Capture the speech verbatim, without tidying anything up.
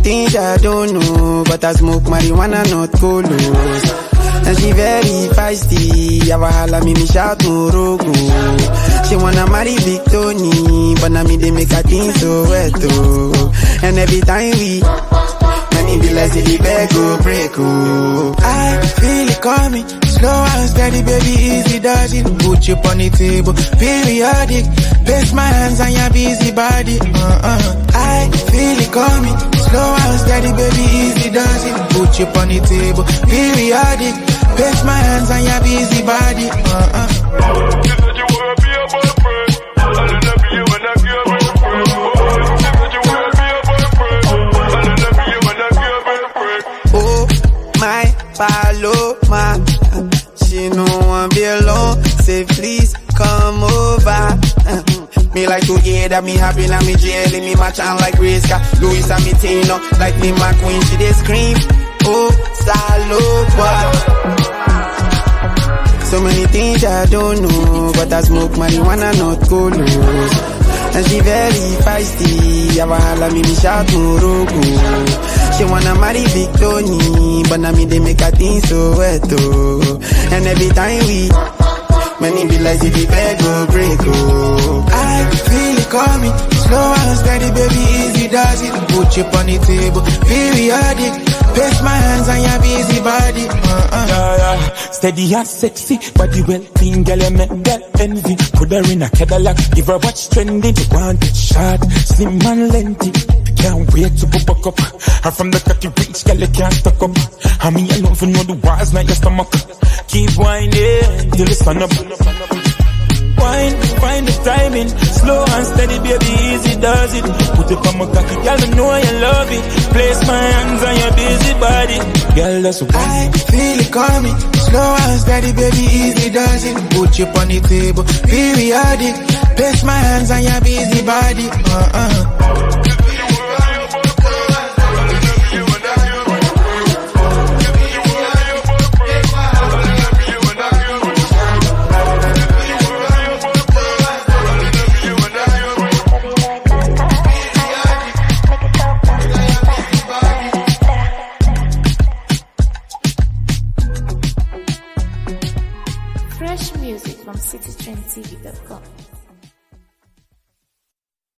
things I don't know, but I smoke marijuana, not colos. And she very feisty, have a holla me me shout Morogo. She wanna marry Big Tony, but now me they make her think so wet oh. And every time we many be like the bag go break oh. I feel it coming, slow and steady, baby, easy does it. Put you on the table, periodic. Place my hands on your busy body. Uh-uh. I feel it coming, slow and steady, baby, easy does it. Put you on the table, periodic. Place my hands on your busy body. Uh-uh. You said you wanna be a boyfriend, I'll never be you when I give a boyfriend. You said you wanna be a boyfriend, I'll never be you when I give a boyfriend. Oh, my Paloma, she no one be alone. Say please come over. Uh, me like to hear that me happy and me jelly, me match on like Rizka, Louis and me Tino, like me my queen, she dey scream. Oh, Saloba. So many things I don't know, but I smoke marijuana, not colos. And she very feisty, have a holla me me shout Morogo. She wanna marry Big Tony, but now me they make her think so wet oh. And every time we many be like the bag go break oh. I feel it coming, slow and steady, baby, easy does it. Put you on the table, periodic. Place my hands on your busy body. Uh-uh. Yeah, yeah. Steady and sexy, body well clean, girl, you make girl envy. Put her in a Cadillac, give her what's trending. You want it short, slim and lengthy. Can't wait to go back up. Her from the cocky reach, girl, you can't stuck up. I mean, I don't even know the walls, not your stomach. Keep whining till the sun up. Wine, find the timing, slow and steady, baby, easy does it. Put it on my cocky, girl, I know you love it. Place my hands on your busy body, girl, that's what I feel it coming, slow and steady, baby, easy does it. Put you on the table, periodic. Place my hands on your busy body. Uh-uh. Fresh music from city trend t v dot com.